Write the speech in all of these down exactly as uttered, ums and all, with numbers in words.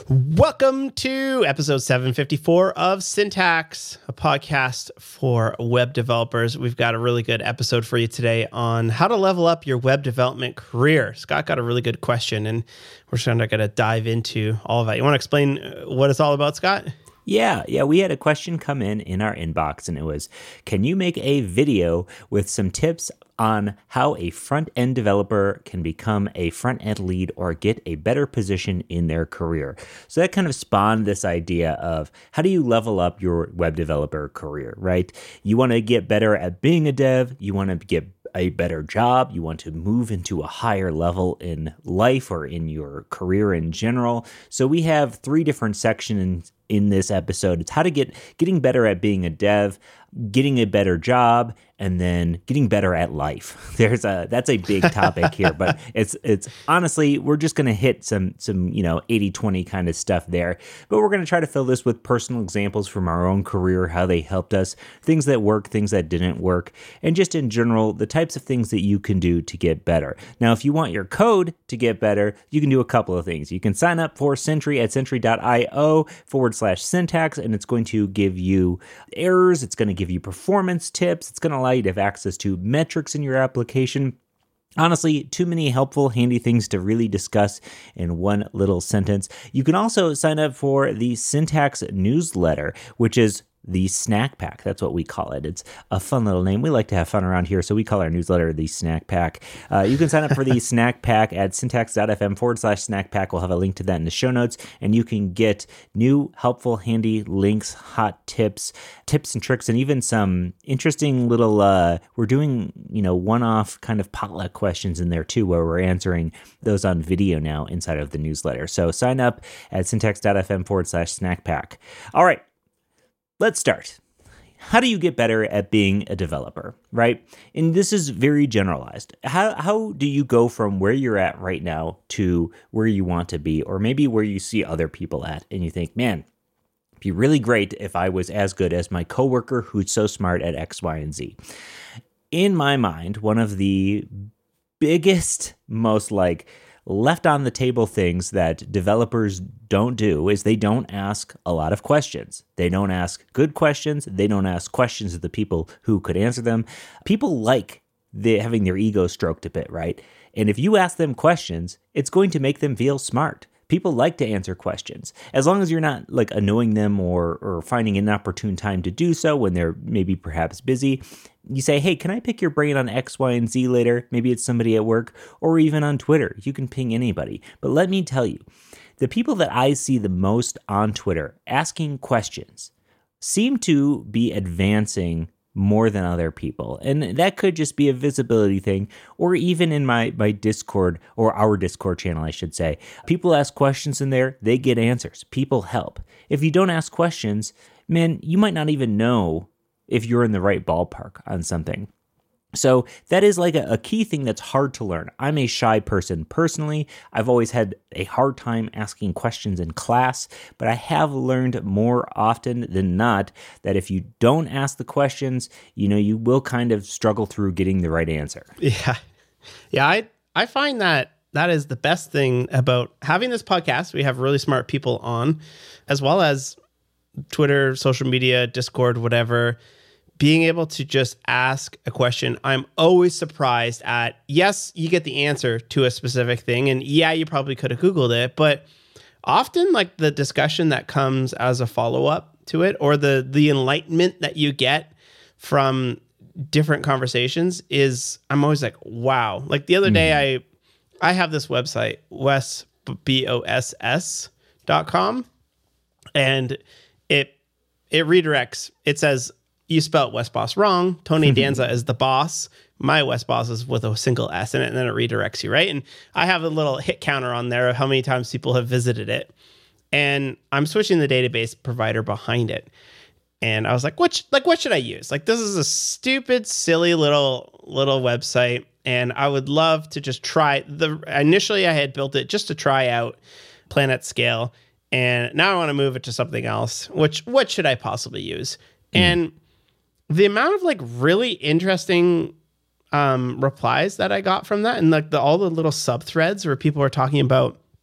Welcome to episode seven fifty-four of Syntax, a podcast for web developers. We've got a really good episode for you today on how to level up your web development career. Scott got a really good question, and we're just going to dive into all of that. You want to explain what it's all about, Scott? Yeah, yeah, we had a question come in in our inbox, and it was, can you make a video with some tips on how a front-end developer can become a front-end lead or get a better position in their career? So that kind of spawned this idea of how do you level up your web developer career, right? You want to get better at being a dev, you want to get a better job, you want to move into a higher level in life or in your career in general. So we have three different sections in this episode. It's how to get getting better at being a dev, getting a better job, and then getting better at life. There's a that's a big topic here, but it's it's honestly, we're just going to hit some some, you know, eighty twenty kind of stuff there. But we're going to try to fill this with personal examples from our own career, how they helped us, things that work, things that didn't work, and just in general, the types of things that you can do to get better. Now, if you want your code to get better, you can do a couple of things. You can sign up for Sentry at sentry.io forward slash syntax, and it's going to give you errors. It's going to give you performance tips. It's going to allow you to have access to metrics in your application. Honestly, too many helpful, handy things to really discuss in one little sentence. You can also sign up for the Syntax newsletter, which is the Snack Pack. That's what we call it. It's a fun little name. We like to have fun around here, so we call our newsletter the Snack Pack. Uh, you can sign up for the Snack Pack at syntax.fm forward slash snack pack. We'll have a link to that in the show notes, and you can get new, helpful, handy links, hot tips, tips and tricks, and even some interesting little, uh, we're doing, you know, one-off kind of potluck questions in there too, where we're answering those on video now inside of the newsletter. So sign up at syntax.fm forward slash snack pack. All right. Let's start. How do you get better at being a developer, right? And this is very generalized. How how do you go from where you're at right now to where you want to be, or maybe where you see other people at, and you think, man, it'd be really great if I was as good as my coworker who's so smart at X, Y, and Z. In my mind, one of the biggest, most like left on the table things that developers don't do is they don't ask a lot of questions. They don't ask good questions. They don't ask questions of the people who could answer them. People like the, having their ego stroked a bit, right? And if you ask them questions, it's going to make them feel smart. People like to answer questions. As long as you're not like annoying them or or finding an opportune time to do so when they're maybe perhaps busy. You say, hey, can I pick your brain on X, Y, and Z later? Maybe it's somebody at work or even on Twitter. You can ping anybody. But let me tell you, the people that I see the most on Twitter asking questions seem to be advancing more than other people. And that could just be a visibility thing, or even in my, my Discord, or our Discord channel, I should say. People ask questions in there, they get answers. People help. If you don't ask questions, man, you might not even know if you're in the right ballpark on something. So that is like a, a key thing that's hard to learn. I'm a shy person personally. I've always had a hard time asking questions in class, but I have learned more often than not that if you don't ask the questions, you know, you will kind of struggle through getting the right answer. Yeah. Yeah, I I find that that is the best thing about having this podcast. We have really smart people on, as well as Twitter, social media, Discord, whatever. Being able to just ask a question, I'm always surprised at, yes, you get the answer to a specific thing. And yeah, you probably could have Googled it, but often like the discussion that comes as a follow-up to it, or the the enlightenment that you get from different conversations is, I'm always like, wow. Like the other mm. day, I I have this website, Wes, B O S S dot com, and it it redirects. It says, you spelled Wes Boss wrong. Tony Danza is the boss. My Wes Boss is with a single S in it, and then it redirects you, right? And I have a little hit counter on there of how many times people have visited it. And I'm switching the database provider behind it. And I was like, what, sh- like, what should I use? Like, this is a stupid, silly little little website, and I would love to just try. The Initially, I had built it just to try out Planet Scale, and now I want to move it to something else. Which, what should I possibly use? Mm. And the amount of like really interesting um, replies that I got from that, and like the, all the little sub threads where people are talking about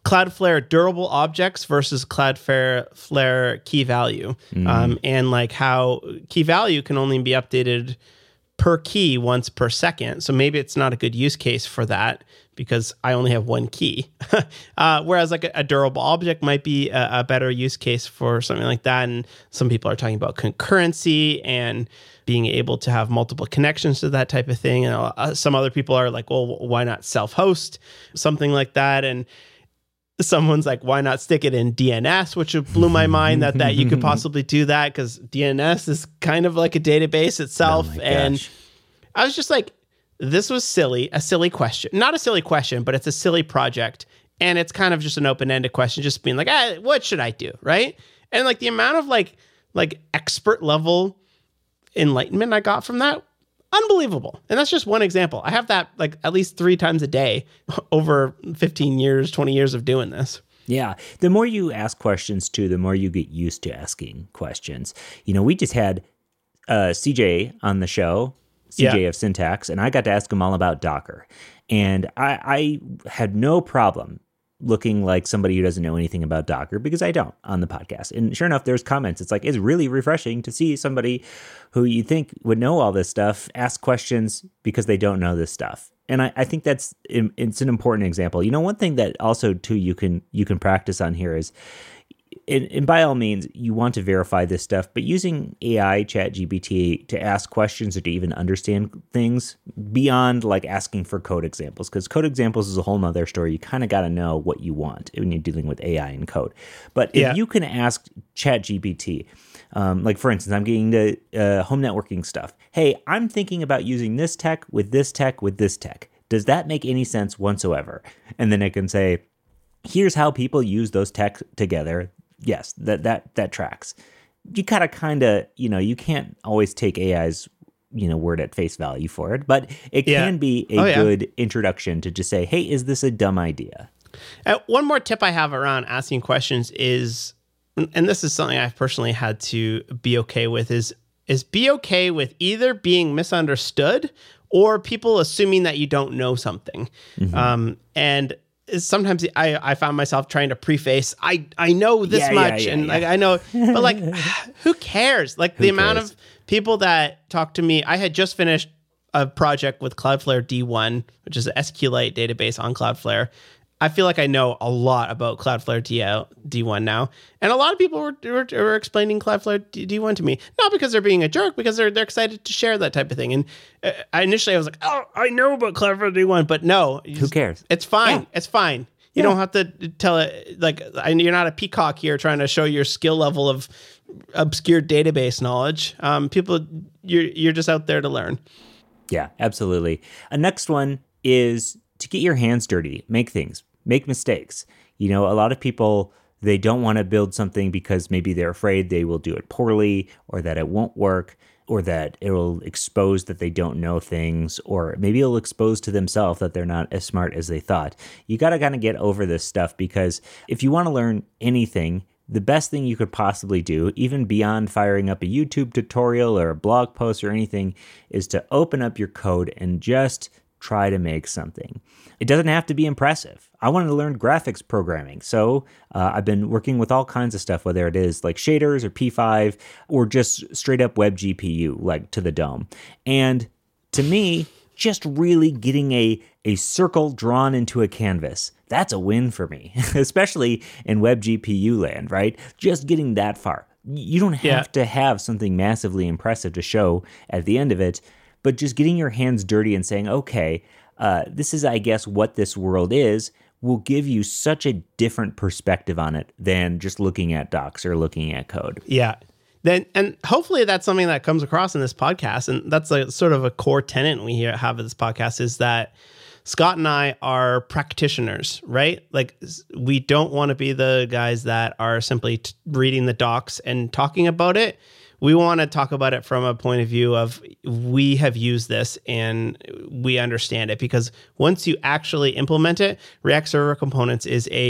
Cloudflare durable objects versus Cloudflare Flare key value, mm. um, and like how key value can only be updated per key once per second. So maybe it's not a good use case for that because I only have one key. uh, whereas like a, a durable object might be a, a better use case for something like that. And some people are talking about concurrency and being able to have multiple connections to that type of thing. And uh, some other people are like, well, why not self-host something like that? And someone's like, why not stick it in D N S, which blew my mind that, that you could possibly do that because D N S is kind of like a database itself. Oh and I was just like, this was silly, a silly question. Not a silly question, but it's a silly project. And it's kind of just an open-ended question, just being like, ah, what should I do, right? And like the amount of like like expert level enlightenment I got from that, unbelievable. And that's just one example. I have that like at least three times a day over fifteen years, twenty years of doing this. Yeah. The more you ask questions too, the more you get used to asking questions. You know, we just had uh, C J on the show, C J yeah. of Syntax, and I got to ask him all about Docker. And I, I had no problem looking like somebody who doesn't know anything about Docker because I don't on the podcast. And sure enough, there's comments. It's like, it's really refreshing to see somebody who you think would know all this stuff ask questions because they don't know this stuff. And I, I think that's, it's an important example. You know, one thing that also too, you can, you can practice on here is, and, and by all means, you want to verify this stuff, but using A I, ChatGPT to ask questions or to even understand things beyond like asking for code examples, because code examples is a whole nother story. You kind of got to know what you want when you're dealing with A I and code. But if yeah. you can ask ChatGPT, um, like for instance, I'm getting to uh, home networking stuff. Hey, I'm thinking about using this tech with this tech with this tech. Does that make any sense whatsoever? And then it can say, here's how people use those tech together. Yes, that that that tracks. You gotta kind of, you know, you can't always take A I's, you know, word at face value for it, but it yeah. can be a oh, yeah. good introduction to just say, hey, is this a dumb idea? Uh, one more tip I have around asking questions is, and this is something I've personally had to be okay with, is is be okay with either being misunderstood or people assuming that you don't know something. Mm-hmm. Um, and sometimes I, I found myself trying to preface, I, I know this yeah, much yeah, yeah, and yeah. like I know, but like who cares? Like who the cares? amount of people that talk to me, I had just finished a project with Cloudflare D one, which is an SQLite database on Cloudflare. I feel like I know a lot about Cloudflare D one now. And a lot of people were, were, were explaining Cloudflare D one to me, not because they're being a jerk, because they're they're excited to share that type of thing. And uh, I initially I was like, oh, I know about Cloudflare D one, but no. Who cares? It's fine. Yeah. It's fine. You yeah. don't have to tell it, like, I, you're not a peacock here trying to show your skill level of obscure database knowledge. Um, people, you're you're just out there to learn. Yeah, absolutely. A next one is to get your hands dirty, make things, make mistakes. You know, a lot of people, they don't want to build something because maybe they're afraid they will do it poorly or that it won't work or that it will expose that they don't know things, or maybe it'll expose to themselves that they're not as smart as they thought. You got to kind of get over this stuff, because if you want to learn anything, the best thing you could possibly do, even beyond firing up a YouTube tutorial or a blog post or anything, is to open up your code and just try to make something. It doesn't have to be impressive. I wanted to learn graphics programming, so uh, I've been working with all kinds of stuff, whether it is like shaders or P five or just straight up web G P U, like to the dome. And to me, just really getting a, a circle drawn into a canvas, that's a win for me, especially in web G P U land, right? Just getting that far. You don't have yeah. to have something massively impressive to show at the end of it, but just getting your hands dirty and saying, okay, uh, this is, I guess, what this world is, will give you such a different perspective on it than just looking at docs or looking at code. Yeah. Then, and hopefully that's something that comes across in this podcast. And that's a sort of a core tenet we here have of this podcast, is that Scott and I are practitioners, right? Like, we don't want to be the guys that are simply t- reading the docs and talking about it. We want to talk about it from a point of view of, we have used this and we understand it, because once you actually implement it, React Server Components is a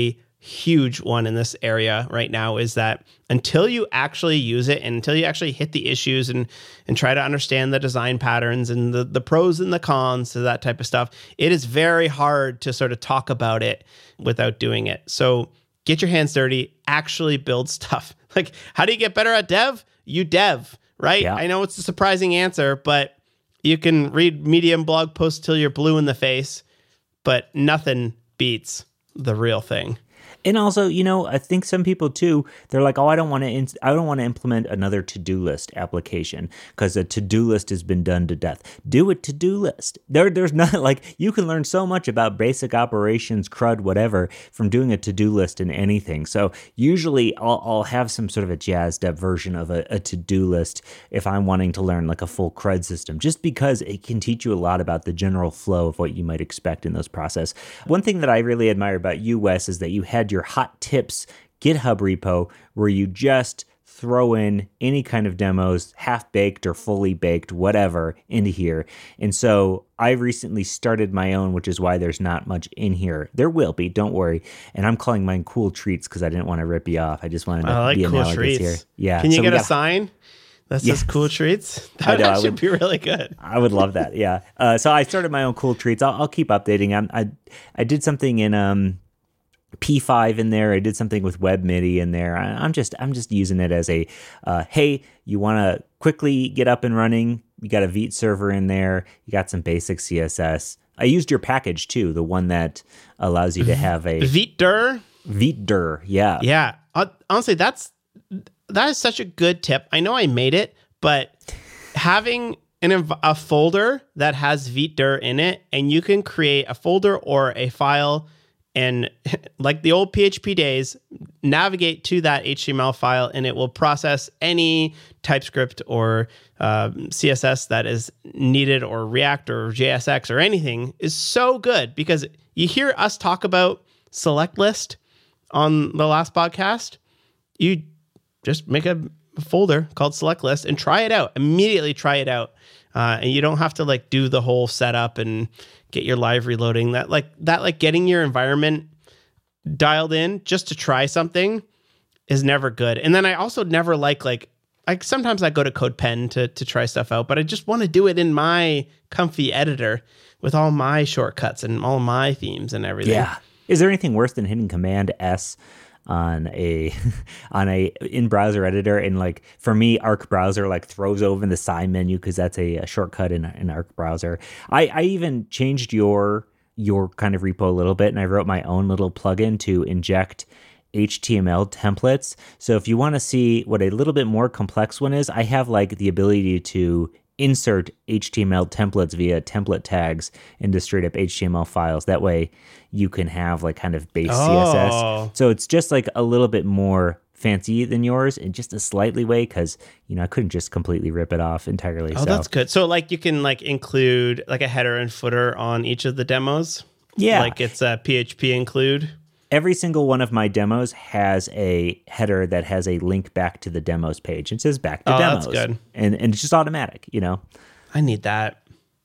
huge one in this area right now is that until you actually use it and until you actually hit the issues and and try to understand the design patterns and the, the pros and the cons to that type of stuff, it is very hard to sort of talk about it without doing it. So get your hands dirty, actually build stuff. Like, how do you get better at dev? You dev, right? Yeah. I know it's a surprising answer, but you can read Medium blog posts till you're blue in the face, but nothing beats the real thing. And also, you know, I think some people too, they're like, oh, I don't want to, in- I don't want to implement another to-do list application because a to-do list has been done to death. Do a to-do list. There, there's not like, you can learn so much about basic operations, CRUD, whatever, from doing a to-do list in anything. So usually I'll, I'll have some sort of a jazzed up version of a, a to-do list if I'm wanting to learn like a full CRUD system, just because it can teach you a lot about the general flow of what you might expect in those processes. One thing that I really admire about you, Wes, is that you had your hot tips GitHub repo where you just throw in any kind of demos, half-baked or fully baked, whatever, into here. And so I recently started my own, which is why there's not much in here. There will be, don't worry. And I'm calling mine Cool Treats because I didn't want to rip you off. I just wanted to I like be Cool analogous Treats here. Yeah. Can you so get got, a sign that says Yes. Cool Treats? That I know, I should would- be really good. I would love that. Yeah. Uh, so I started my own Cool Treats. I'll, I'll keep updating. I'm, I I did something in um P five in there. I did something with WebMIDI in there. I, I'm just I'm just using it as a uh, hey, you want to quickly get up and running? You got a Vite server in there. You got some basic C S S. I used your package too, the one that allows you to have a Viter. Viter. Yeah. Yeah. Uh, honestly, that's that is such a good tip. I know I made it, but having an env- a folder that has Viter in it, and you can create a folder or a file, and like the old P H P days, navigate to that H T M L file, and it will process any TypeScript or um, C S S that is needed, or React or J S X or anything, is so good, because you hear us talk about select list on the last podcast. You just make a folder called select list and try it out. Immediately try it out. Uh, and you don't have to like do the whole setup and get your live reloading. That like that like getting your environment dialed in just to try something is never good. And then I also never like like like sometimes I go to CodePen to to try stuff out, but I just want to do it in my comfy editor with all my shortcuts and all my themes and everything. Yeah. Is there anything worse than hitting Command S on a on a in browser editor? And like for me, Arc browser like throws open the side menu because that's a, a shortcut in an Arc browser. I, I even changed your your kind of repo a little bit, and I wrote my own little plugin to inject H T M L templates. So if you want to see what a little bit more complex one is, I have like the ability to insert H T M L templates via template tags into straight up H T M L files. That way you can have like kind of base Oh. C S S. So it's just like a little bit more fancy than yours in just a slightly way, because, you know, I couldn't just completely rip it off entirely. Oh, so that's good. So like you can like include like a header and footer on each of the demos. Yeah. Like it's a P H P include. Every single one of my demos has a header that has a link back to the demos page. It says back to Oh, demos. that's good. And and it's just automatic, you know. I need that.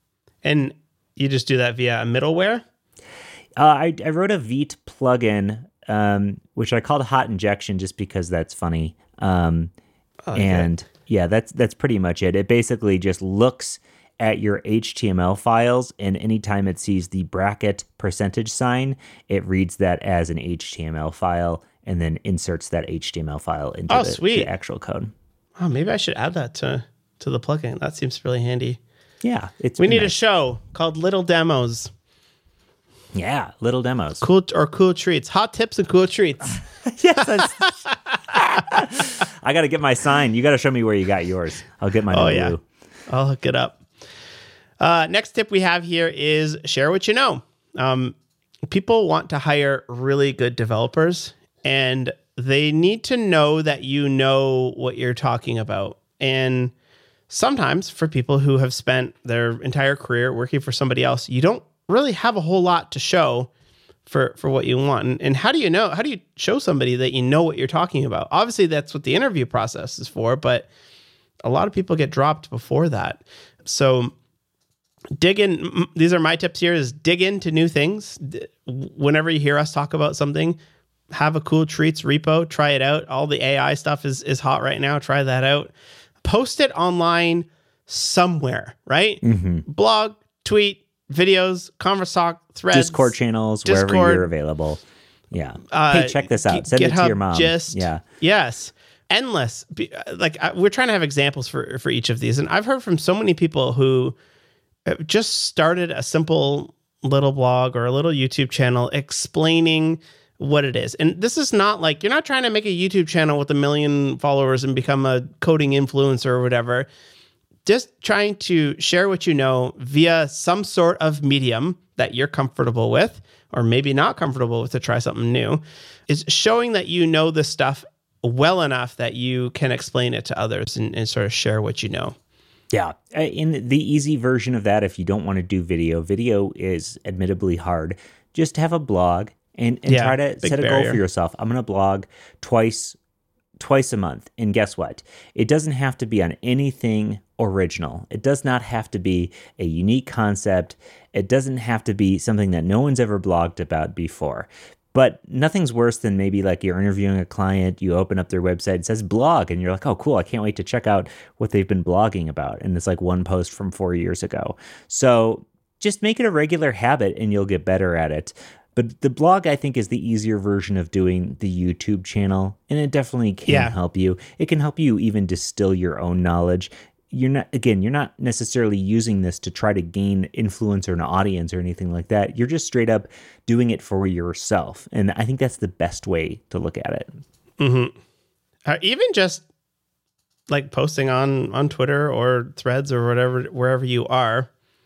And you just do that via a middleware? Uh, I, I wrote a Vite plugin, um, which I called Hot Injection just because that's funny. Um, Oh, and yeah, that's that's pretty much it. It basically just looks at your H T M L files, and anytime it sees the bracket percentage sign, it reads that as an H T M L file and then inserts that H T M L file into Oh, the, sweet. the actual code. Oh, maybe I should add that to, to the plugin. That seems really handy. Yeah, it's We been need a nice. show called Little Demos. Yeah, little demos. Cool or cool treats. Hot tips and cool treats. Yes, that's- I got to get my sign. You got to show me where you got yours. I'll get mine Oh, in yeah. blue. I'll hook it up. Uh, next tip we have here is share what you know. Um, people want to hire really good developers, and they need to know that you know what you're talking about. And sometimes for people who have spent their entire career working for somebody else, you don't really have a whole lot to show for, for what you want. And, and how do you know? How do you show somebody that you know what you're talking about? Obviously, that's what the interview process is for, but a lot of people get dropped before that. So dig in. m- These are my tips here, is dig into new things. D- Whenever you hear us talk about something, have a cool treats repo, try it out. All the A I stuff is, is hot right now. Try that out. Post it online somewhere, right? Mm-hmm. Blog, tweet, videos, Converse Talk, threads. Discord channels, Discord, wherever you're available. Yeah. Uh, hey, check this out. Send GitHub, it to your mom. Gist. Yeah. Yes. Endless. Like I, we're trying to have examples for, for each of these. And I've heard from so many people who just started a simple little blog or a little YouTube channel explaining what it is. And this is not like, you're not trying to make a YouTube channel with a million followers and become a coding influencer or whatever. Just trying to share what you know via some sort of medium that you're comfortable with, or maybe not comfortable with to try something new, is showing that you know this stuff well enough that you can explain it to others and, and sort of share what you know. Yeah. In the easy version of that, if you don't want to do video, video is admittedly hard. Just have a blog and, and yeah, try to set a barrier. goal for yourself. I'm going to blog twice, twice a month. And guess what? It doesn't have to be on anything original. It does not have to be a unique concept. It doesn't have to be something that no one's ever blogged about before. But nothing's worse than maybe like you're interviewing a client, you open up their website, it says blog, and you're like, oh, cool, I can't wait to check out what they've been blogging about. And it's like one post from four years ago. So just make it a regular habit and you'll get better at it. But the blog, I think, is the easier version of doing the YouTube channel, and it definitely can yeah. help you. It can help you even distill your own knowledge. You're not, again, you're not necessarily using this to try to gain influence or an audience or anything like that. You're just straight up doing it for yourself. And I think that's the best way to look at it. Mm-hmm. Uh, even just like posting on, on Twitter or Threads or whatever, wherever you are,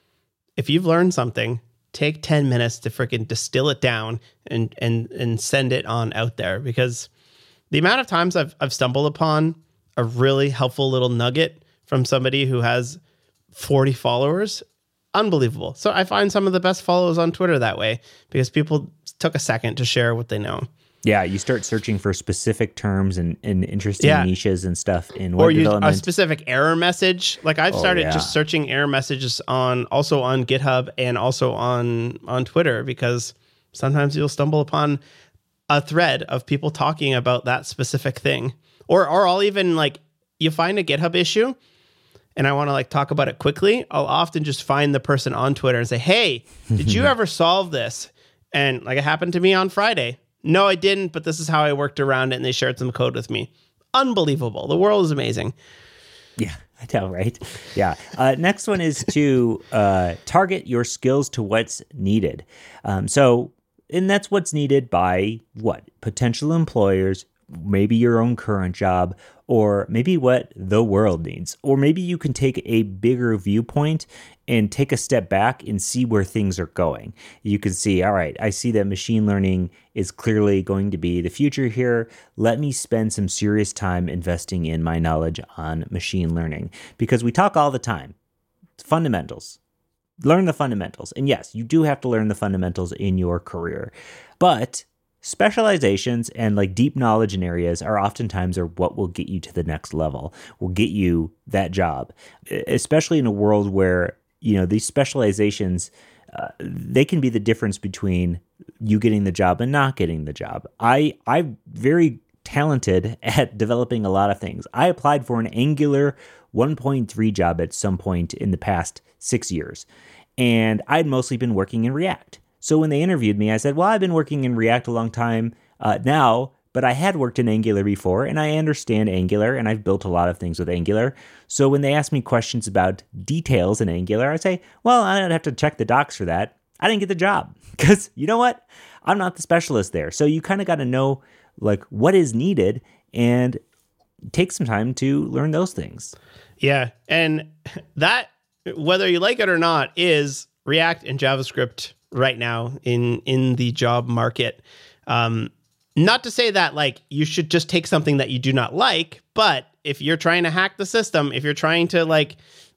if you've learned something, take ten minutes to freaking distill it down and, and, and send it on out there, because the amount of times I've, I've stumbled upon a really helpful little nugget from somebody who has forty followers, unbelievable. So I find some of the best follows on Twitter that way, because people took a second to share what they know. Yeah, you start searching for specific terms and, and interesting yeah. niches and stuff in web or use development. a specific error message. Like I've Oh, started yeah. just searching error messages on also on GitHub and also on on Twitter, because sometimes you'll stumble upon a thread of people talking about that specific thing. Or or I'll even like, you find a GitHub issue and I want to like talk about it quickly, I'll often just find the person on Twitter and say, hey, did you ever solve this? And like it happened to me on Friday. No, I didn't, but this is how I worked around it, and they shared some code with me. Unbelievable. The world is amazing. Yeah, I tell, right? Yeah. Uh, next one is to uh, target your skills to what's needed. Um, so, and that's what's needed by what? Potential employers, maybe your own current job, or maybe what the world needs. Or maybe you can take a bigger viewpoint and take a step back and see where things are going. You can see, all right, I see that machine learning is clearly going to be the future here. Let me spend some serious time investing in my knowledge on machine learning, because we talk all the time. Fundamentals. Learn the fundamentals. And yes, you do have to learn the fundamentals in your career. But specializations and like deep knowledge in areas are oftentimes are what will get you to the next level, will get you that job, especially in a world where, you know, these specializations, uh, they can be the difference between you getting the job and not getting the job. I, I'm very talented at developing a lot of things. I applied for an Angular one point three job at some point in the past six years, and I'd mostly been working in React. So when they interviewed me, I said, well, I've been working in React a long time uh, now, but I had worked in Angular before, and I understand Angular, and I've built a lot of things with Angular. So when they asked me questions about details in Angular, I say, well, I'd have to check the docs for that. I didn't get the job because you know what? I'm not the specialist there. So you kind of got to know like what is needed and take some time to learn those things. Yeah. And that, whether you like it or not, is React and JavaScript right now in, in the job market. Um, Not to say that like you should just take something that you do not like, but if you're trying to hack the system, if you're trying to like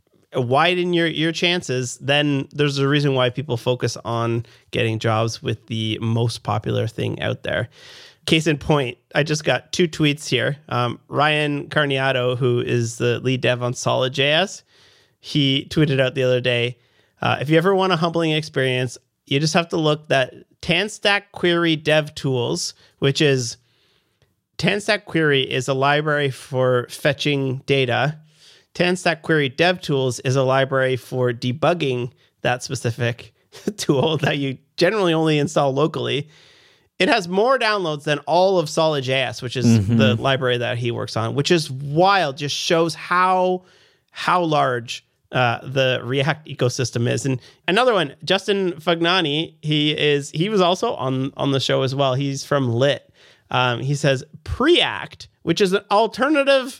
widen your, your chances, then there's a reason why people focus on getting jobs with the most popular thing out there. Case in point, I just got two tweets here. Um, Ryan Carniato, who is the lead dev on Solid J S, he tweeted out the other day, uh, if you ever want a humbling experience, you just have to look that Tanstack Query Dev Tools, which is Tanstack Query is a library for fetching data. Tanstack Query Dev Tools is a library for debugging that specific tool that you generally only install locally. It has more downloads than all of Solid.js, which is mm-hmm. the library that he works on, which is wild. Just shows how how large uh, the React ecosystem is. And another one, Justin Fagnani, he is he was also on on the show as well. He's from Lit. Um, he says Preact, which is an alternative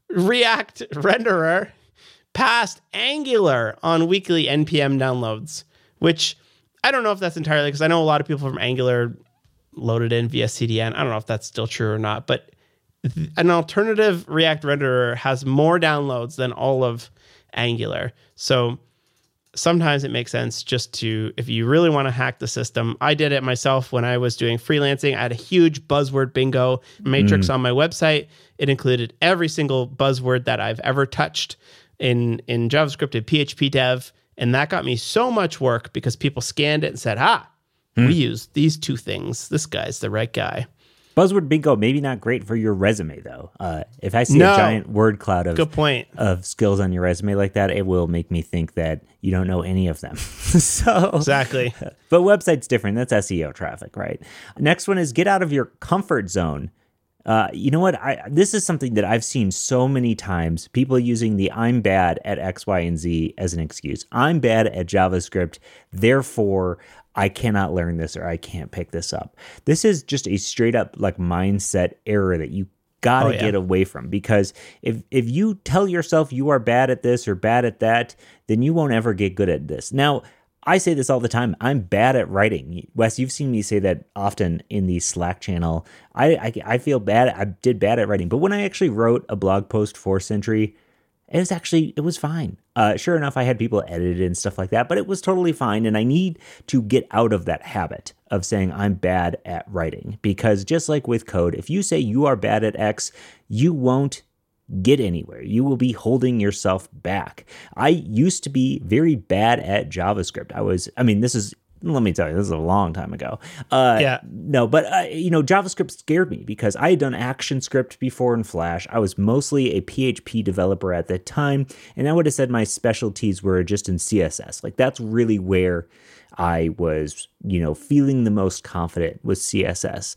React renderer, passed Angular on weekly N P M downloads, which I don't know if that's entirely, because I know a lot of people from Angular loaded in via C D N. I don't know if that's still true or not, but th- an alternative React renderer has more downloads than all of Angular. So sometimes it makes sense just to, if you really want to hack the system. I did it myself when I was doing freelancing. I had a huge buzzword bingo matrix mm. on my website. It included every single buzzword that I've ever touched in, in JavaScript and P H P dev. And that got me so much work because people scanned it and said, ah, mm. we use these two things. This guy's the right guy. Buzzword bingo, maybe not great for your resume, though. Uh, if I see no. a giant word cloud of, Good point. of skills on your resume like that, it will make me think that you don't know any of them. so Exactly. But website's different. That's S E O traffic, right? Next one is get out of your comfort zone. Uh, you know what? I this is something that I've seen so many times. People using the I'm bad at X, Y, and Z as an excuse. I'm bad at JavaScript, therefore I cannot learn this or I can't pick this up. This is just a straight up like mindset error that you gotta oh, yeah. get away from, because if if you tell yourself you are bad at this or bad at that, then you won't ever get good at this. Now, I say this all the time. I'm bad at writing. Wes, you've seen me say that often in the Slack channel. I, I, I feel bad. I did bad at writing. But when I actually wrote a blog post for Sentry, it was actually, it was fine. Uh, sure enough, I had people edit it and stuff like that, but it was totally fine. And I need to get out of that habit of saying I'm bad at writing. Because just like with code, if you say you are bad at X, you won't get anywhere. You will be holding yourself back. I used to be very bad at JavaScript. I was, I mean, this is, let me tell you, this is a long time ago. Uh, yeah. No, but, uh, you know, JavaScript scared me because I had done ActionScript before in Flash. I was mostly a P H P developer at that time, and I would have said my specialties were just in C S S. Like, that's really where I was, you know, feeling the most confident with C S S.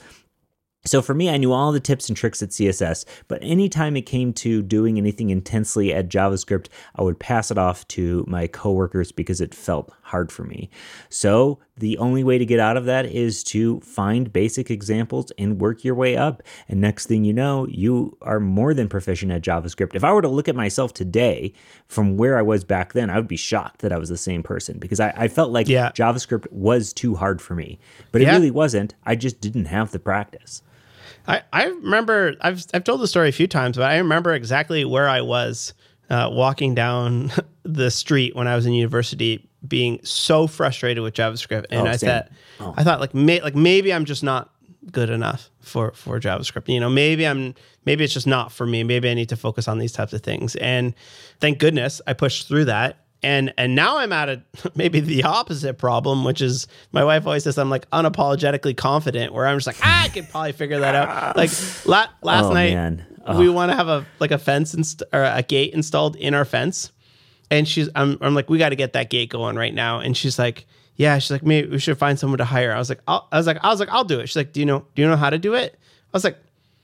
So for me, I knew all the tips and tricks at C S S, but anytime it came to doing anything intensely at JavaScript, I would pass it off to my coworkers because it felt hard for me. So the only way to get out of that is to find basic examples and work your way up. And next thing you know, you are more than proficient at JavaScript. If I were to look at myself today from where I was back then, I would be shocked that I was the same person because I, I felt like yeah. JavaScript was too hard for me, but it yeah. really wasn't. I just didn't have the practice. I, I remember, I've I've told the story a few times, but I remember exactly where I was uh, walking down the street when I was in university, being so frustrated with JavaScript, and oh, I thought, oh. I thought like may, like maybe I'm just not good enough for for JavaScript. You know, maybe I'm maybe it's just not for me. Maybe I need to focus on these types of things. And thank goodness I pushed through that. And and now I'm at a maybe the opposite problem, which is my wife always says I'm like unapologetically confident, where I'm just like, ah, I could probably figure that out. Like la- last oh, night, man. Oh. we want to have a like a fence inst- or a gate installed in our fence, and she's I'm I'm like, we got to get that gate going right now. And she's like, yeah, she's like, maybe we should find someone to hire. I was like, I'll, I was like, I was like, I'll do it. She's like, do you know do you know how to do it? I was like,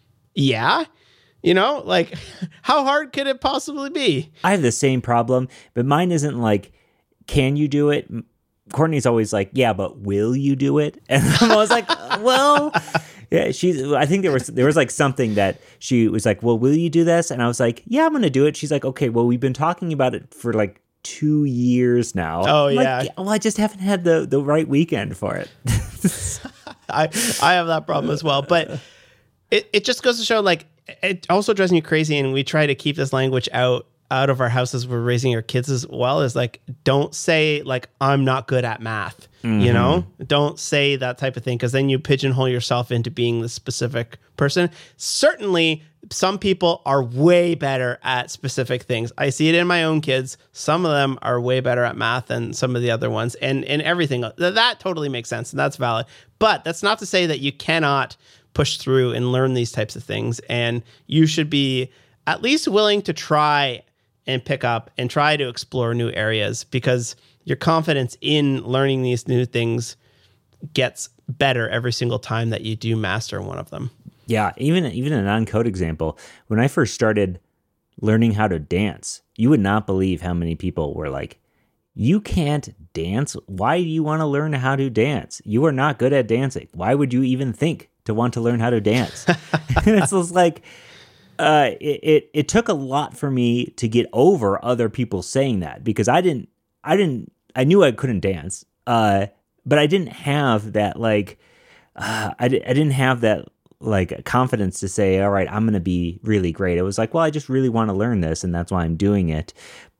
yeah. You know, like, how hard could it possibly be? I have the same problem, but mine isn't like, can you do it? Courtney's always like, yeah, but will you do it? And I was like, well, yeah, she's, I think there was, there was like something that she was like, well, will you do this? And I was like, yeah, I'm going to do it. She's like, okay, well, we've been talking about it for like two years now. Oh, I'm yeah. Like, well, I just haven't had the, the right weekend for it. I, I have that problem as well, but it, it just goes to show, like, it also drives me crazy, and we try to keep this language out out of our houses. We're raising our kids as well. Is like, don't say like I'm not good at math. Mm-hmm. You know, don't say that type of thing, because then you pigeonhole yourself into being the specific person. Certainly, some people are way better at specific things. I see it in my own kids. Some of them are way better at math than some of the other ones, and, and everything. That totally makes sense, and that's valid. But that's not to say that you cannot push through and learn these types of things. And you should be at least willing to try and pick up and try to explore new areas, because your confidence in learning these new things gets better every single time that you do master one of them. Yeah, even even a non-code example. When I first started learning how to dance, you would not believe how many people were like, "You can't dance? Why do you want to learn how to dance? You are not good at dancing. Why would you even think to want to learn how to dance?" And it's just like, uh, it, it it took a lot for me to get over other people saying that, because I didn't I didn't I knew I couldn't dance, uh, but I didn't have that like uh, I I didn't have that. like confidence to say, all right, I'm going to be really great. It was like, well, I just really want to learn this, and that's why I'm doing it.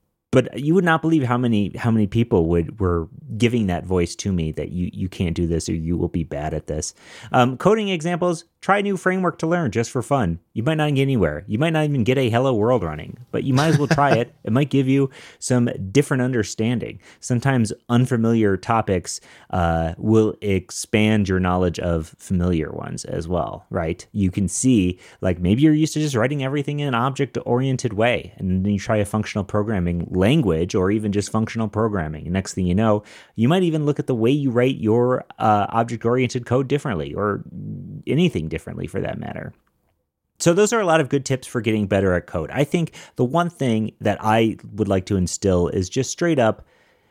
But you would not believe how many how many people would were giving that voice to me that you you can't do this, or you will be bad at this. Um, coding examples: try a new framework to learn just for fun. You might not get anywhere. You might not even get a hello world running, but you might as well try it. It might give you some different understanding. Sometimes unfamiliar topics uh, will expand your knowledge of familiar ones as well, right? You can see, like, maybe you're used to just writing everything in an object-oriented way, and then you try a functional programming language, or even just functional programming. And next thing you know, you might even look at the way you write your uh, object-oriented code differently, or anything differently for that matter. So those are a lot of good tips for getting better at code. I think the one thing that I would like to instill is just straight up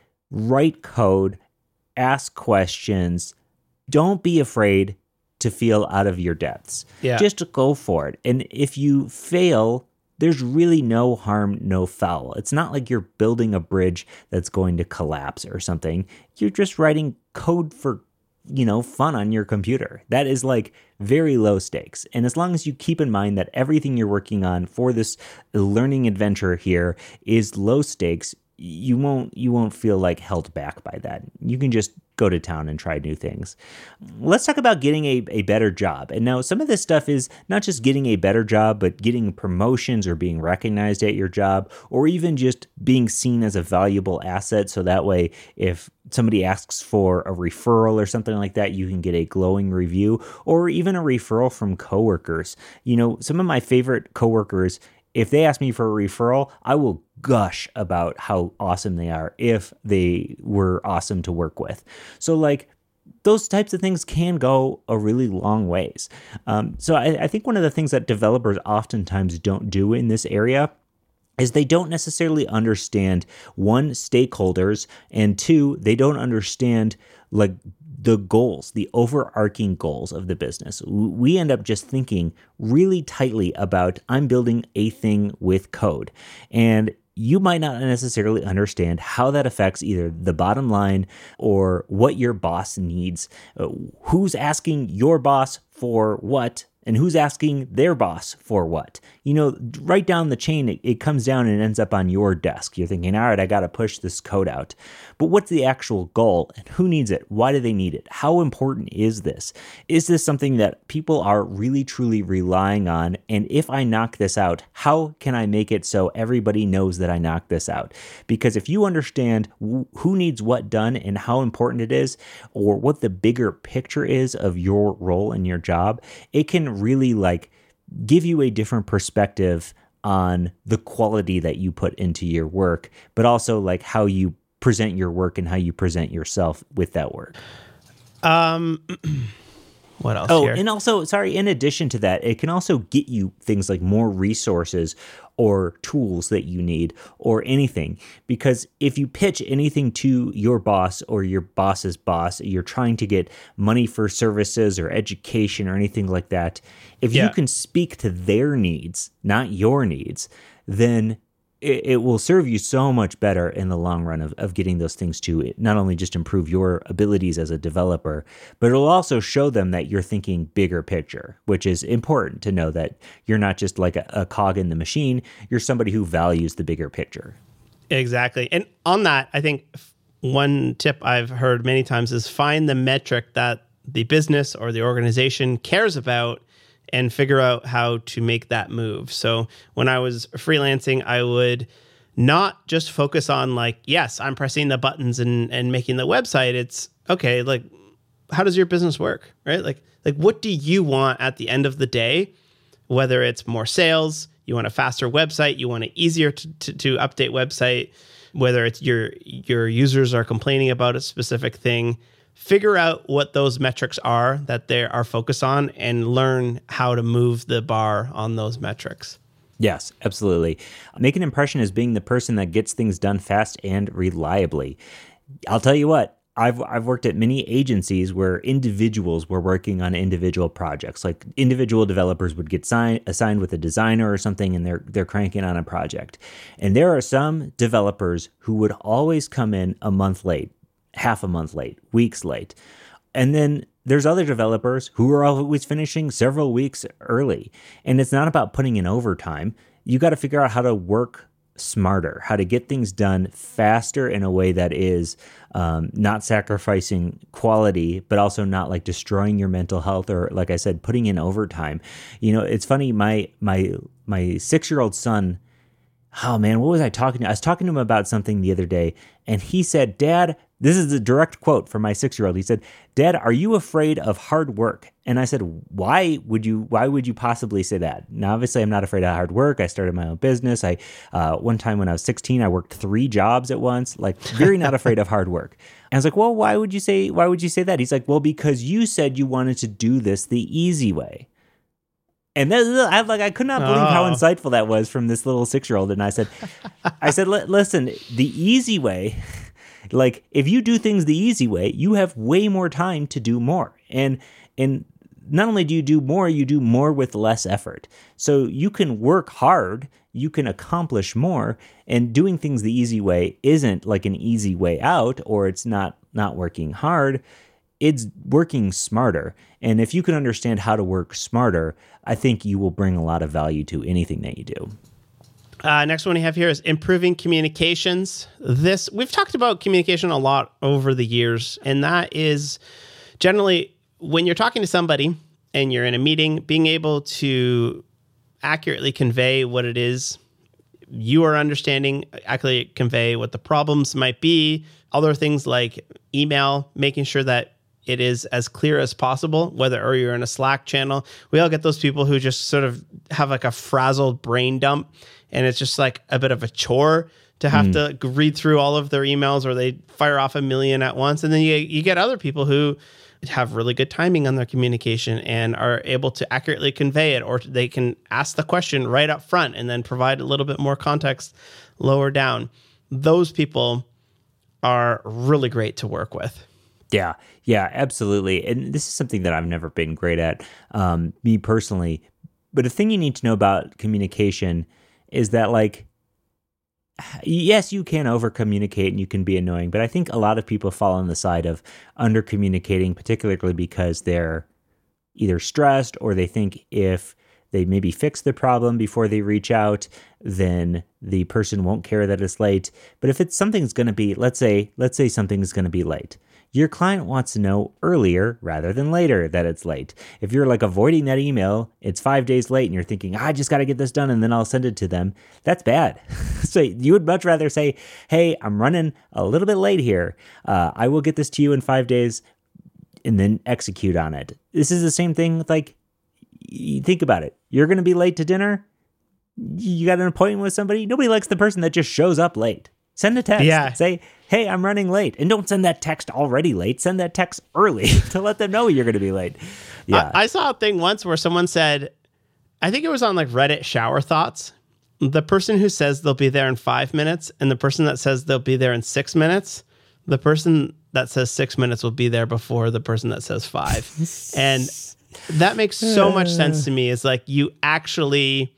write code, ask questions. Don't be afraid to feel out of your depths. Yeah. Just go for it. And if you fail, there's really no harm, no foul. It's not like you're building a bridge that's going to collapse or something. You're just writing code for, you know, fun on your computer. That is like very low stakes. And as long as you keep in mind that everything you're working on for this learning adventure here is low stakes, you won't you won't feel like held back by that. You can just go to town and try new things. Let's talk about getting a, a better job. And now some of this stuff is not just getting a better job, but getting promotions or being recognized at your job, or even just being seen as a valuable asset. So that way, if somebody asks for a referral or something like that, you can get a glowing review, or even a referral from coworkers. You know, some of my favorite coworkers, if they ask me for a referral, I will gush about how awesome they are if they were awesome to work with. So like those types of things can go a really long ways. Um, so I, I think one of the things that developers oftentimes don't do in this area is they don't necessarily understand, one, stakeholders, and two, they don't understand like the goals, the overarching goals of the business. We end up just thinking really tightly about, I'm building a thing with code. And you might not necessarily understand how that affects either the bottom line or what your boss needs. Uh, who's asking your boss for what, and who's asking their boss for what. You know, right down the chain, it, it comes down and ends up on your desk. You're thinking, all right, I got to push this code out. But what's the actual goal, and who needs it? Why do they need it? How important is this? Is this something that people are really, truly relying on? And if I knock this out, how can I make it so everybody knows that I knocked this out? Because if you understand who needs what done and how important it is, or what the bigger picture is of your role in your job, it can really like give you a different perspective on the quality that you put into your work, but also like how you present your work and how you present yourself with that work. Um, what else? Oh, here? and also, sorry, in addition to that, it can also get you things like more resources or tools that you need or anything. Because if you pitch anything to your boss or your boss's boss, you're trying to get money for services or education or anything like that. If Yeah. you can speak to their needs, not your needs, then it, it will serve you so much better in the long run of, of getting those things to not only just improve your abilities as a developer, but it'll also show them that you're thinking bigger picture, which is important to know that you're not just like a, a cog in the machine. You're somebody who values the bigger picture. Exactly. And on that, I think one tip I've heard many times is find the metric that the business or the organization cares about and figure out how to make that move. So when I was freelancing, I would not just focus on like, yes, I'm pressing the buttons and, and making the website. It's okay, like, how does your business work, right? Like, like what do you want at the end of the day? Whether it's more sales, you want a faster website, you want an easier to, to, to update website, whether it's your your users are complaining about a specific thing, figure out what those metrics are that they are focused on and learn how to move the bar on those metrics. Yes, absolutely. Make an impression as being the person that gets things done fast and reliably. I'll tell you what, I've I've worked at many agencies where individuals were working on individual projects. Like individual developers would get sign, assigned with a designer or something, and they're they're cranking on a project. And there are some developers who would always come in a month late, half a month late, weeks late. And then there's other developers who are always finishing several weeks early. And it's not about putting in overtime. You got to figure out how to work smarter, how to get things done faster in a way that is um, not sacrificing quality, but also not like destroying your mental health or, like I said, putting in overtime. You know, it's funny. My my my six-year-old son. Oh man, what was I talking to? I was talking to him about something the other day, and he said, "Dad," this is a direct quote from my six-year-old. He said, "Dad, are you afraid of hard work?" And I said, "Why would you? Why would you possibly say that?" Now, obviously, I'm not afraid of hard work. I started my own business. I uh, one time when I was sixteen, I worked three jobs at once. Like, very not afraid of hard work. And I was like, "Well, why would you say? Why would you say that?" He's like, "Well, because you said you wanted to do this the easy way." And then I like I could not believe oh. how insightful that was from this little six-year-old. And I said, I said, listen, the easy way, like if you do things the easy way, you have way more time to do more. And and not only do you do more, you do more with less effort. So you can work hard, you can accomplish more, and doing things the easy way isn't like an easy way out, or it's not not working hard. It's working smarter. And if you can understand how to work smarter, I think you will bring a lot of value to anything that you do. Uh, next one we have here is improving communications. This we've talked about communication a lot over the years, and that is generally when you're talking to somebody and you're in a meeting, being able to accurately convey what it is you are understanding, accurately convey what the problems might be, other things like email, making sure that it is as clear as possible, whether or you're in a Slack channel. We all get those people who just sort of have like a frazzled brain dump, and it's just like a bit of a chore to have mm. to read through all of their emails, or they fire off a million at once. And then you you get other people who have really good timing on their communication and are able to accurately convey it, or they can ask the question right up front and then provide a little bit more context lower down. Those people are really great to work with. Yeah, yeah, absolutely. And this is something that I've never been great at, um, me personally. But the thing you need to know about communication is that, like, yes, you can over-communicate and you can be annoying, but I think a lot of people fall on the side of under-communicating, particularly because they're either stressed or they think if they maybe fix the problem before they reach out, then the person won't care that it's late. But if it's something's going to be, let's say, let's say something's going to be late. Your client wants to know earlier rather than later that it's late. If you're like avoiding that email, it's five days late and you're thinking, I just got to get this done and then I'll send it to them. That's bad. So you would much rather say, hey, I'm running a little bit late here. Uh, I will get this to you in five days and then execute on it. This is the same thing with, like, you think about it. You're going to be late to dinner. You got an appointment with somebody. Nobody likes the person that just shows up late. Send a text. Yeah. Say, hey, I'm running late. And don't send that text already late. Send that text early to let them know you're going to be late. Yeah. I, I saw a thing once where someone said, I think it was on like Reddit shower thoughts. The person who says they'll be there in five minutes and the person that says they'll be there in six minutes, the person that says six minutes will be there before the person that says five. And that makes so much sense to me. It's like you actually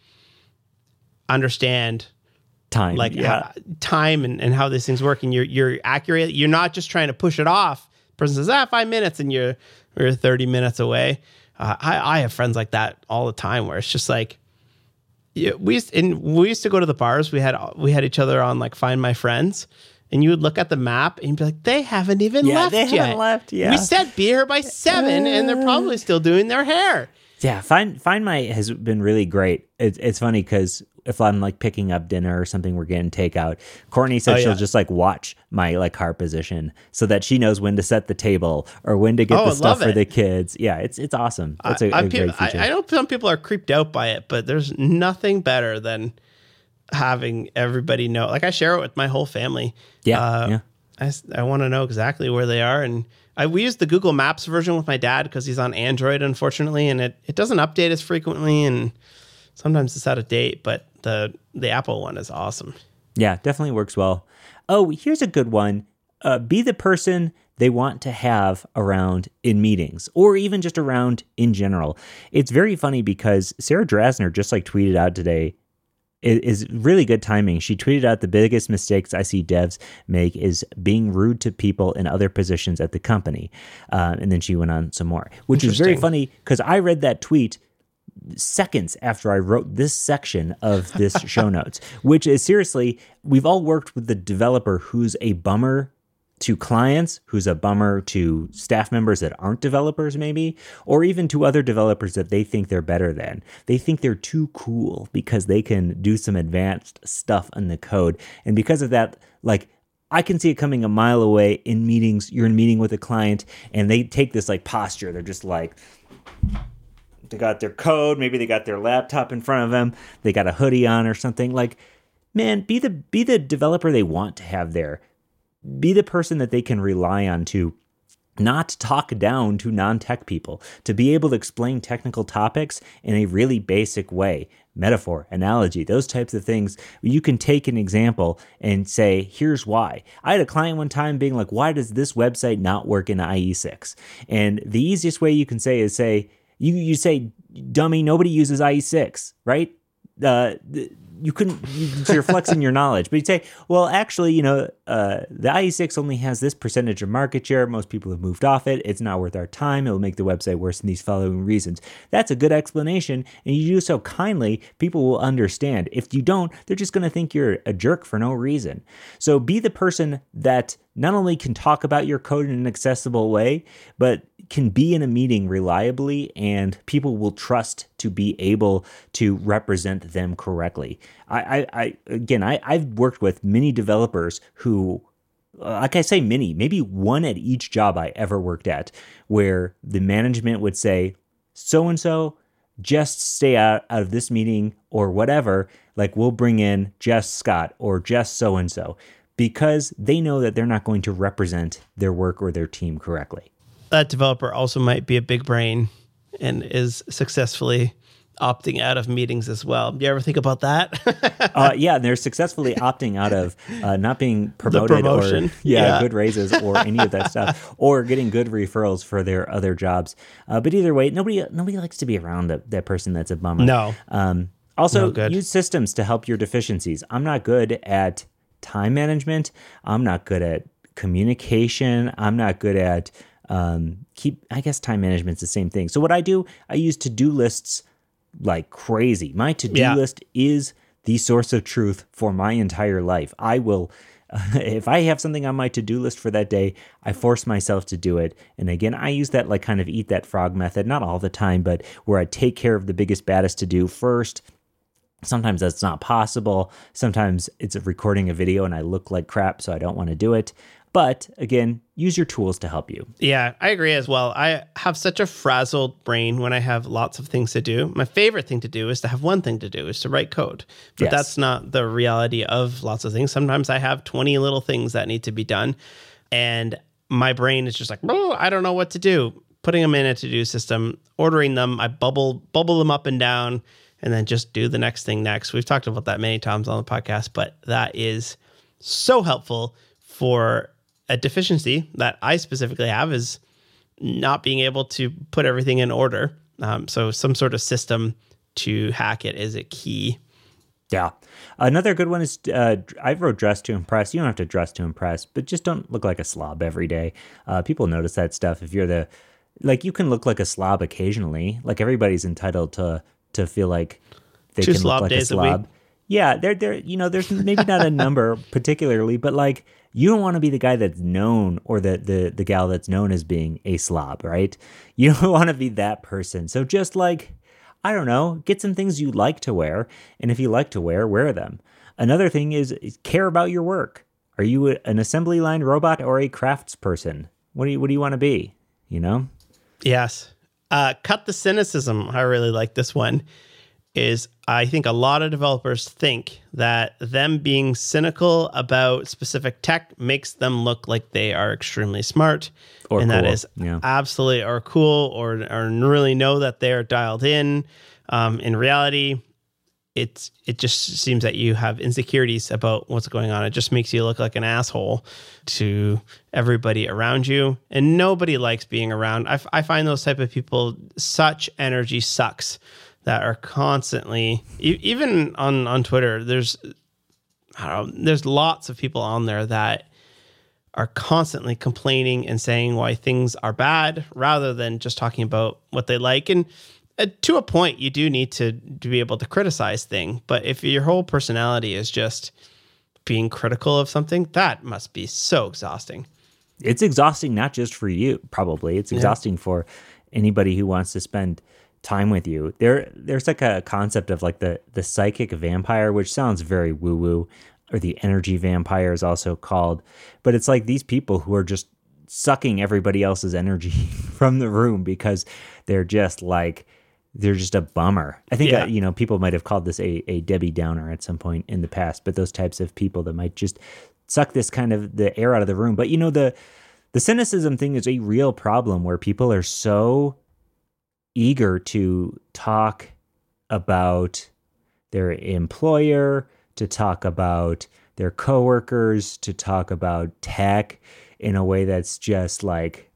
understand time, like yeah. how, time and, and how these things work, and you're you're accurate. You're not just trying to push it off. The person says, ah, five minutes, and you're you're thirty minutes away. Uh, I I have friends like that all the time, where it's just like, yeah, we used, and we used to go to the bars. We had we had each other on like Find My Friends, and you would look at the map and you'd be like, they haven't even yeah, left they yet. Haven't left. Yeah, we said be here by seven, uh, and they're probably still doing their hair. Yeah, Find Find My has been really great. It's it's funny because if I'm like picking up dinner or something, we're getting takeout. Courtney says Oh, she'll yeah. just like watch my like car position so that she knows when to set the table or when to get Oh, the I stuff love for it. the kids. Yeah, it's it's awesome. It's a, I, a pe- great feature. I, I know some people are creeped out by it, but there's nothing better than having everybody know. Like I share it with my whole family. Yeah, Uh, yeah. I, s- I want to know exactly where they are. And I, we use the Google Maps version with my dad because he's on Android, unfortunately, and it, it doesn't update as frequently. And sometimes it's out of date, but the, the Apple one is awesome. Yeah, definitely works well. Oh, here's a good one. Uh, be the person they want to have around in meetings or even just around in general. It's very funny because Sarah Drasner just like tweeted out today, it is really good timing. She tweeted out the biggest mistakes I see devs make is being rude to people in other positions at the company. Uh, and then she went on some more, which is very Interesting. funny because I read that tweet seconds after I wrote this section of this show notes, which is seriously, we've all worked with the developer who's a bummer to clients, who's a bummer to staff members that aren't developers maybe, or even to other developers that they think they're better than. They think they're too cool because they can do some advanced stuff in the code. And because of that, like, I can see it coming a mile away in meetings. You're in a meeting with a client and they take this like posture. They're just like, they got their code, maybe they got their laptop in front of them, they got a hoodie on or something. Like, man, be the be the developer they want to have there. Be the person that they can rely on to not talk down to non-tech people, to be able to explain technical topics in a really basic way. Metaphor, analogy, those types of things. You can take an example and say, here's why. I had a client one time being like, why does this website not work in I E six? And the easiest way you can say is say, you, you say, dummy, nobody uses I E six, right? Uh, you couldn't, you, so you're flexing your knowledge, but you'd say, well, actually, you know, uh, the I E six only has this percentage of market share. Most people have moved off it. It's not worth our time. It'll make the website worse in these following reasons. That's a good explanation. And you do so kindly, people will understand. If you don't, they're just going to think you're a jerk for no reason. So be the person that not only can talk about your code in an accessible way, but can be in a meeting reliably and people will trust to be able to represent them correctly. I, I, I again, I, I've worked with many developers who, uh, like I say, many, maybe one at each job I ever worked at, where the management would say, so-and-so, just stay out, out of this meeting or whatever, like we'll bring in Jess Scott or Jess so-and-so, because they know that they're not going to represent their work or their team correctly. That developer also might be a big brain and is successfully opting out of meetings as well. You ever think about that? uh, yeah, they're successfully opting out of uh, not being promoted or yeah, yeah, good raises or any of that stuff, or getting good referrals for their other jobs. Uh, but either way, nobody nobody likes to be around the, that person that's a bummer. No. Um, also, No good. use systems to help your deficiencies. I'm not good at time management. I'm not good at communication. I'm not good at Um, keep, I guess time management's the same thing. So what I do, I use to-do lists like crazy. My to-do Yeah. list is the source of truth for my entire life. I will, uh, if I have something on my to-do list for that day, I force myself to do it. And again, I use that like kind of eat that frog method, not all the time, but where I take care of the biggest, baddest to do first. Sometimes that's not possible. Sometimes it's recording a video and I look like crap, so I don't want to do it. But again, use your tools to help you. Yeah, I agree as well. I have such a frazzled brain when I have lots of things to do. My favorite thing to do is to have one thing to do, is to write code. But Yes. that's not the reality of lots of things. Sometimes I have twenty little things that need to be done. And my brain is just like, oh, I don't know what to do. Putting them in a to-do system, ordering them, I bubble bubble them up and down, and then just do the next thing next. We've talked about that many times on the podcast, but that is so helpful for a deficiency that I specifically have, is not being able to put everything in order. Um, so some sort of system to hack it is a key. Yeah. Another good one is uh, I wrote dress to impress. You don't have to dress to impress, but just don't look like a slob every day. Uh, people notice that stuff. If you're the, like, you can look like a slob occasionally. Like, everybody's entitled to to feel like they Two can slob look like a days a slob. week. Yeah, there, there. You know, there's maybe not a number particularly, but like, You don't want to be the guy that's known or the, the, the gal that's known as being a slob, right? You don't want to be that person. So just like, I don't know, get some things you like to wear. And if you like to wear, wear them. Another thing is, is care about your work. Are you a, an assembly line robot or a crafts person? What do you, what do you want to be? You know? Yes. Uh, cut the cynicism. I really like this one. Is I think a lot of developers think that them being cynical about specific tech makes them look like they are extremely smart. Or and cool. that is yeah. absolutely or cool or, or really know that they're dialed in. Um, in reality, it's it just seems that you have insecurities about what's going on. It just makes you look like an asshole to everybody around you. And nobody likes being around. I, f- I find those type of people, such energy sucks. That are constantly, e- even on, on Twitter, there's I don't know, there's lots of people on there that are constantly complaining and saying why things are bad rather than just talking about what they like. And uh, to a point, you do need to, to be able to criticize things. But if your whole personality is just being critical of something, that must be so exhausting. It's exhausting, not just for you, probably. It's exhausting yeah. for anybody who wants to spend time with you. There there's like a concept of like the the psychic vampire, which sounds very woo-woo, or the energy vampire is also called, but it's like these people who are just sucking everybody else's energy from the room because they're just like they're just a bummer. I think yeah. uh, you know, people might have called this a, a Debbie Downer at some point in the past, but those types of people that might just suck this kind of the air out of the room. But you know, the the cynicism thing is a real problem where people are so eager to talk about their employer, to talk about their coworkers, to talk about tech in a way that's just like,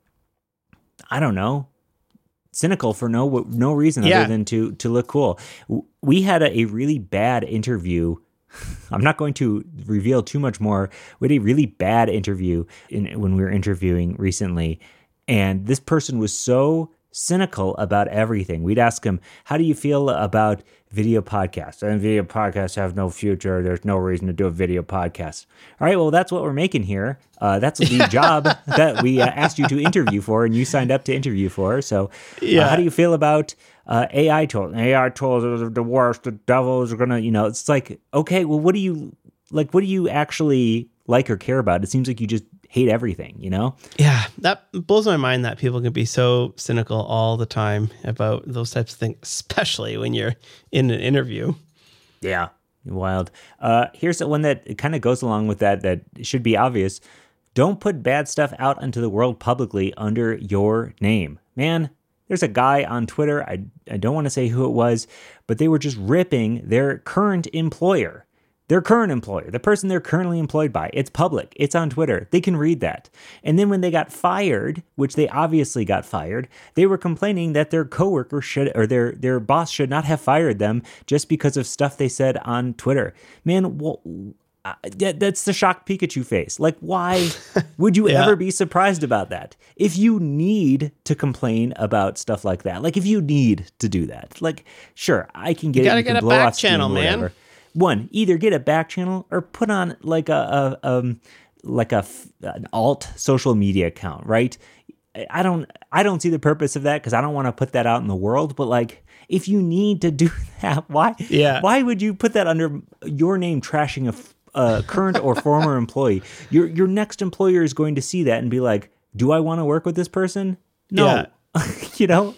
I don't know, cynical for no no reason yeah. other than to to look cool. We had a, a really bad interview. I'm not going to reveal too much more. We had a really bad interview in, when we were interviewing recently, and this person was so cynical about everything. We'd ask him, how do you feel about video podcasts? And video podcasts have no future. There's no reason to do a video podcast. All right, well, that's what we're making here. Uh, that's the job that we uh, asked you to interview for and you signed up to interview for. So uh, yeah. how do you feel about uh, A I tools? A I tools are the worst. The devils are going to, you know, it's like, okay, well, what do you, like, what do you actually like or care about? It seems like you just hate everything, you know? Yeah, that blows my mind that people can be so cynical all the time about those types of things, especially when you're in an interview. Yeah, wild. Uh, here's the one that kind of goes along with that, that should be obvious. Don't put bad stuff out into the world publicly under your name. Man, there's a guy on Twitter, I, I don't want to say who it was, but they were just ripping their current employer. Their current employer, the person they're currently employed by. It's public. It's on Twitter. They can read that. And then when they got fired, which they obviously got fired, they were complaining that their coworker should, or their, their boss should not have fired them just because of stuff they said on Twitter. Man, well, uh, that, that's the shocked Pikachu face. Like, why would you yeah. ever be surprised about that? If you need to complain about stuff like that, like if you need to do that, like, sure, I can get you gotta it. You get can a blow back off channel, steam or man. whatever. One, either get a back channel or put on like a, a um like a an alt social media account, right? I don't I don't see the purpose of that because I don't want to put that out in the world. But like, if you need to do that, why? Yeah. Why would you put that under your name, trashing a, a current or former employee? Your your next employer is going to see that and be like, "Do I want to work with this person?" No, yeah. You know.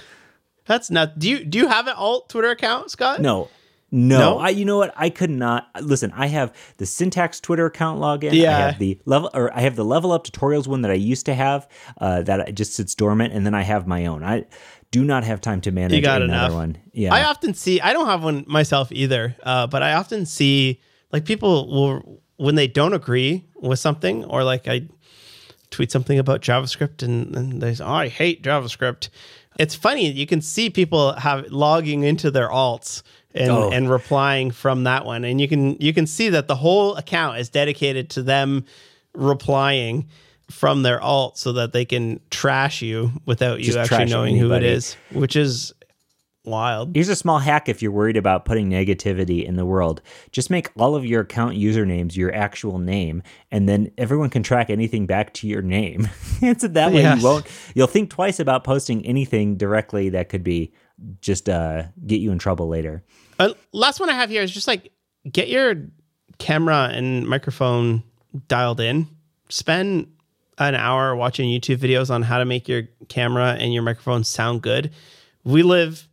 That's not. Do you do you have an alt Twitter account, Scott? No. No, no? I. You know what? I could not listen. I have the Syntax Twitter account login. Yeah. I have the level, or I have the Level Up Tutorials one that I used to have. Uh, that just sits dormant, and then I have my own. I do not have time to manage you got another enough. one. Yeah, I often see. I don't have one myself either, uh, but I often see like people will when they don't agree with something, or like I tweet something about JavaScript, and, and they say, "Oh, I hate JavaScript." It's funny. You can see people have logging into their alts. And, oh. and replying from that one, and you can you can see that the whole account is dedicated to them replying from their alt, so that they can trash you without you Just actually knowing anybody. who it is, which is wild. Here's a small hack if you're worried about putting negativity in the world. Just make all of your account usernames your actual name, and then everyone can track anything back to your name. And so that way Yes. you won't, you'll think twice about posting anything directly that could be just uh, get you in trouble later. Uh, last one I have here is just like, get your camera and microphone dialed in. Spend an hour watching YouTube videos on how to make your camera and your microphone sound good. We live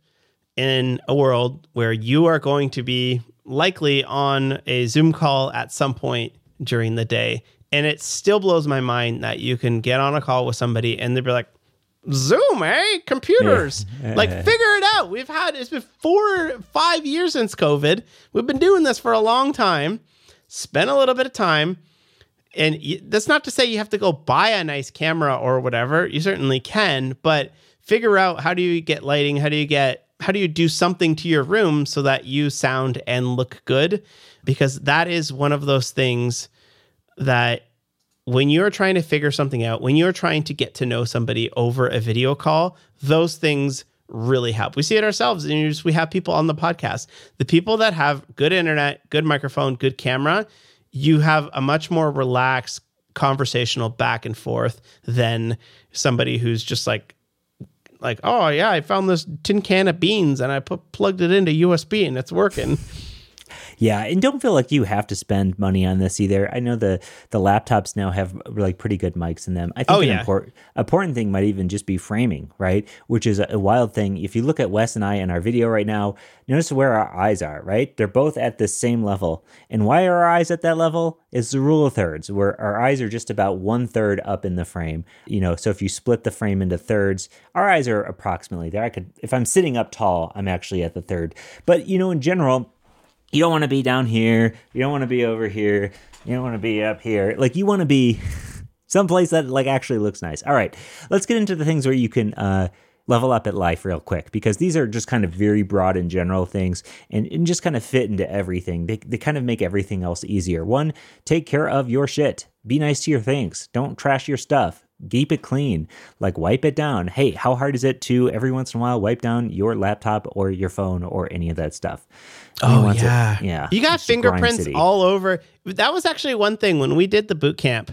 in a world where you are going to be likely on a Zoom call at some point during the day. And it still blows my mind that you can get on a call with somebody and they'll be like, Zoom, eh? Computers. Yeah. Like, figure it out. We've had, it's been four, five years since COVID. We've been doing this for a long time. Spend a little bit of time. And y- that's not to say you have to go buy a nice camera or whatever. You certainly can, but figure out, how do you get lighting? How do you get, how do you do something to your room so that you sound and look good? Because that is one of those things that when you're trying to figure something out, when you're trying to get to know somebody over a video call, those things really help. We see it ourselves, and you just, we have people on the podcast. The people that have good internet, good microphone, good camera, you have a much more relaxed conversational back and forth than somebody who's just like, like, oh yeah, I found this tin can of beans and I put, plugged it into U S B and it's working. Yeah, and don't feel like you have to spend money on this either. I know the the laptops now have like pretty good mics in them. I think Oh, an yeah. important important thing might even just be framing, right? Which is a, a wild thing. If you look at Wes and I in our video right now, notice where our eyes are, right? They're both at the same level. And why are our eyes at that level? It's the rule of thirds, where our eyes are just about one third up in the frame. You know, so if you split the frame into thirds, our eyes are approximately there. I could, if I'm sitting up tall, I'm actually at the third. But you know, in general, you don't want to be down here. You don't want to be over here. You don't want to be up here. Like, you want to be someplace that like actually looks nice. All right, let's get into the things where you can uh, level up at life real quick, because these are just kind of very broad and general things and, and just kind of fit into everything. They, they kind of make everything else easier. One, take care of your shit. Be nice to your things. Don't trash your stuff. Keep it clean. Like, wipe it down. Hey, how hard is it to every once in a while wipe down your laptop or your phone or any of that stuff? Oh, It, yeah. yeah. You got It's grime fingerprints city. all over. That was actually one thing when we did the boot camp.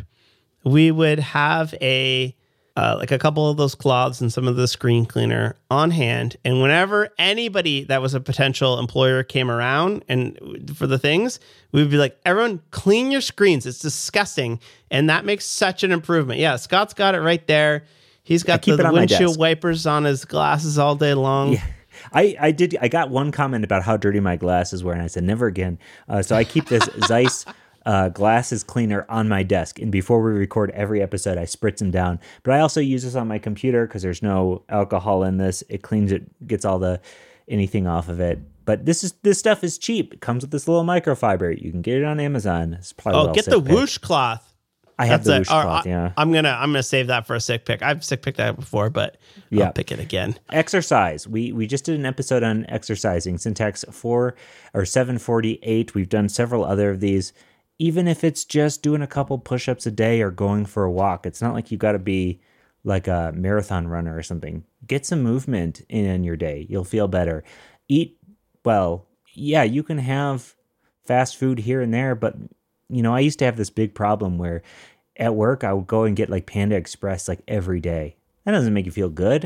We would have a uh, like a couple of those cloths and some of the screen cleaner on hand. And whenever anybody that was a potential employer came around and for the things, we would be like, everyone clean your screens. It's disgusting. And that makes such an improvement. Yeah, Scott's got it right there. He's got keep the it on my windshield desk. wipers on his glasses all day long. Yeah. I, I did. I got one comment about how dirty my glasses were, and I said, never again. Uh, so I keep this Zeiss uh, glasses cleaner on my desk. And before we record every episode, I spritz them down. But I also use this on my computer because there's no alcohol in this. It cleans it, gets all the anything off of it. But this is this stuff is cheap. It comes with this little microfiber. You can get it on Amazon. It's probably Oh, well get sick the pick. whoosh cloth. I have That's the a- whoosh or cloth, I- yeah. I'm gonna I'm gonna save that for a sick pick. I've sick picked that before, but Yeah. I'll pick it again. Exercise. We we just did an episode on exercising. Syntax four or seven forty-eight. We've done several other of these. Even if it's just doing a couple push-ups a day or going for a walk, it's not like you got to be like a marathon runner or something. Get some movement in your day. You'll feel better. Eat well. Yeah, you can have fast food here and there, but you know, I used to have this big problem where at work I would go and get like Panda Express like every day. That doesn't make you feel good.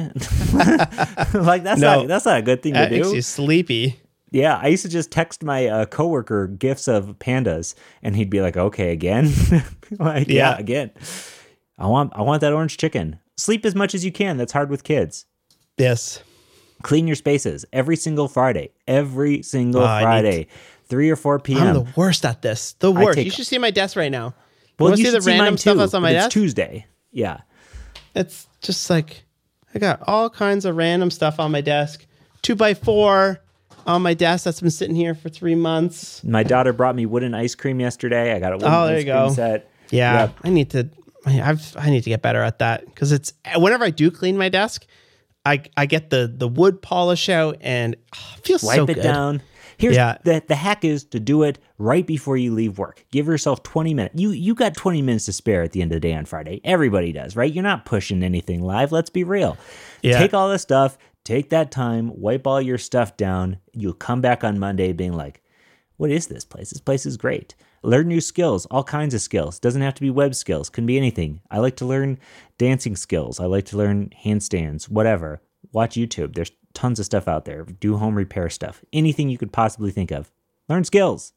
Like that's No. not that's not a good thing to That makes do. you sleepy. Yeah, I used to just text my uh, coworker gifs of pandas, and he'd be like, "Okay, again." Like, yeah. Yeah. again. I want I want that orange chicken. Sleep as much as you can. That's hard with kids. Yes. Clean your spaces every single Friday. Every single Oh, I need Friday, three or four p.m. I'm the worst at this. The I worst. take- You should see my desk right now. well, you you see the should see random mine stuff too, that's on my but it's desk? Tuesday. Yeah. It's just like I got all kinds of random stuff on my desk. Two by four on my desk that's been sitting here for three months. My daughter brought me wooden ice cream yesterday. I got a wooden Oh, there ice you cream go. set. Yeah, Yep. I need to. I- I've I need to get better at that because it's whenever I do clean my desk, I I get the the wood polish out and oh, it feels Wipe so it good. down. Here's Yeah. the the hack is to do it right before you leave work. Give yourself twenty minutes. You you got twenty minutes to spare at the end of the day on Friday. Everybody does, right? You're not pushing anything live. Let's be real. Yeah. Take all this stuff, take that time, wipe all your stuff down. You'll come back on Monday being like, what is this place? This place is great. Learn new skills, all kinds of skills. Doesn't have to be web skills, can be anything. I like to learn dancing skills. I like to learn handstands, whatever. Watch YouTube. There's tons of stuff out there. Do home repair stuff. Anything you could possibly think of. Learn skills.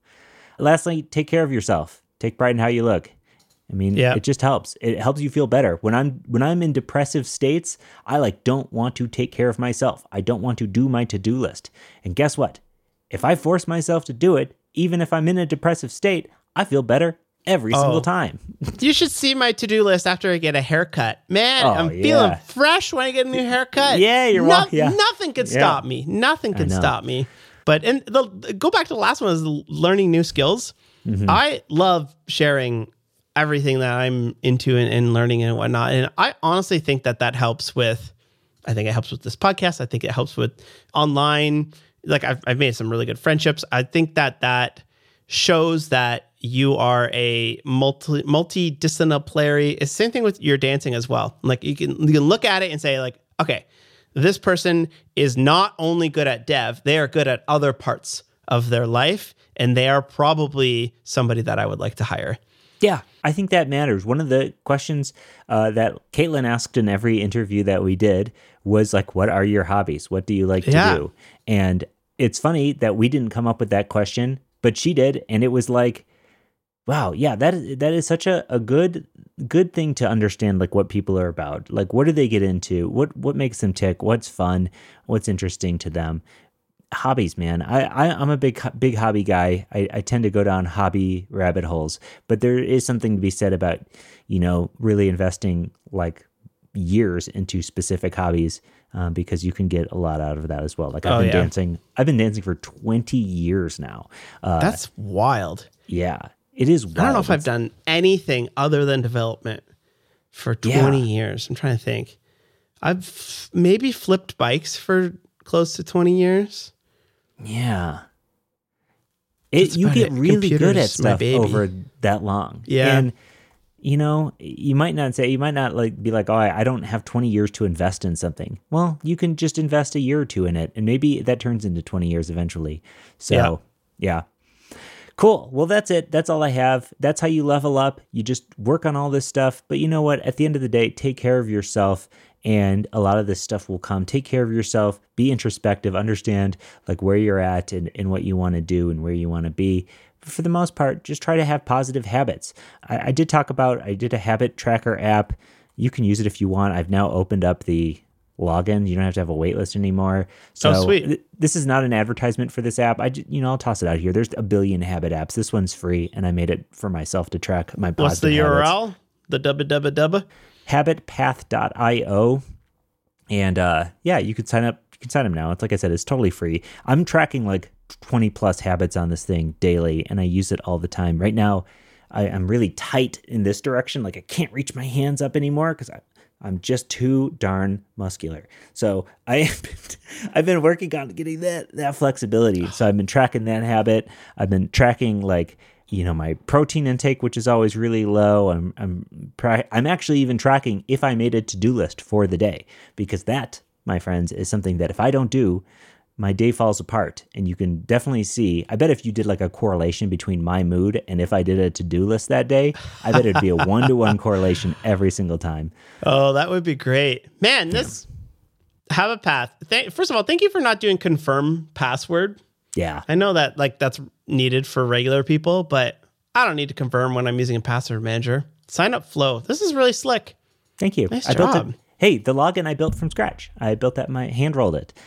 Lastly, take care of yourself. Take pride in how you look. I mean, yeah. It just helps. It helps you feel better. When I'm when I'm in depressive states, I like don't want to take care of myself. I don't want to do my to-do list. And guess what? If I force myself to do it, even if I'm in a depressive state, I feel better every oh. single time. You should see my to-do list after I get a haircut. Man, oh, I'm yeah. feeling fresh when I get a new haircut. Yeah, you're no, welcome. Yeah. Nothing can yeah. stop me. Nothing can stop me. But and the, go back to the last one is learning new skills. Mm-hmm. I love sharing everything that I'm into and, and learning and whatnot. And I honestly think that that helps with, I think it helps with this podcast. I think it helps with online. Like I've, I've made some really good friendships. I think that that shows that you are a multi multidisciplinary. It's the same thing with your dancing as well. Like you can you can look at it and say like, okay, this person is not only good at dev, they are good at other parts of their life, and they are probably somebody that I would like to hire. Yeah, I think that matters. One of the questions uh, that Caitlin asked in every interview that we did was like, what are your hobbies? What do you like yeah. to do? And it's funny that we didn't come up with that question, but she did. And it was like, wow, yeah, that is, that is such a, a good good thing to understand, like what people are about. Like, what do they get into? What what makes them tick? What's fun? What's interesting to them? Hobbies, man. I, I, I'm a big big hobby guy. I, I tend to go down hobby rabbit holes. But there is something to be said about, you know, really investing like years into specific hobbies um, because you can get a lot out of that as well. Like I've oh, been yeah. dancing. I've been dancing for twenty years now. Uh, That's wild. Yeah, it is wild. I don't know if it's, I've done anything other than development for twenty yeah. years. I'm trying to think. I've f- maybe flipped bikes for close to twenty years. Yeah. It, you get it. really Computers, good at stuff over that long. Yeah. And, you know, you might not say, you might not like be like, oh, I, I don't have twenty years to invest in something. Well, you can just invest a year or two in it. And maybe that turns into twenty years eventually. So, yeah. yeah. Cool. Well, that's it. That's all I have. That's how you level up. You just work on all this stuff. But you know what? At the end of the day, take care of yourself. And a lot of this stuff will come. Take care of yourself, be introspective, understand like where you're at and, and what you want to do and where you want to be. But for the most part, just try to have positive habits. I, I did talk about, I did a habit tracker app. You can use it if you want. I've now opened up the login. You don't have to have a wait list anymore. So oh, sweet. Th- this is not an advertisement for this app. I just, you know, I'll toss it out here. There's a billion habit apps. This one's free, and I made it for myself to track my positive What's the habits. U R L? The dubba dubba dubba? habit path dot io. And uh, yeah, you could sign up. You can sign up now. It's like I said, it's totally free. I'm tracking like twenty plus habits on this thing daily, and I use it all the time. Right now, I, I'm really tight in this direction. Like I can't reach my hands up anymore because I'm just too darn muscular. So I, I've been working on getting that that flexibility. So I've been tracking that habit. I've been tracking like, you know, my protein intake, which is always really low. I'm I'm I'm actually even tracking if I made a to-do list for the day, because that, my friends, is something that if I don't do, my day falls apart. And you can definitely see, I bet if you did like a correlation between my mood and if I did a to-do list that day, I bet it'd be a one-to-one correlation every single time. Oh, that would be great. Man, this yeah. Have a path. Th- First of all, thank you for not doing confirm password. Yeah. I know that like that's needed for regular people, but I don't need to confirm when I'm using a password manager. Sign up flow. This is really slick. Thank you. Nice I job. Built it. Hey, the login I built from scratch. I built that, my hand rolled it.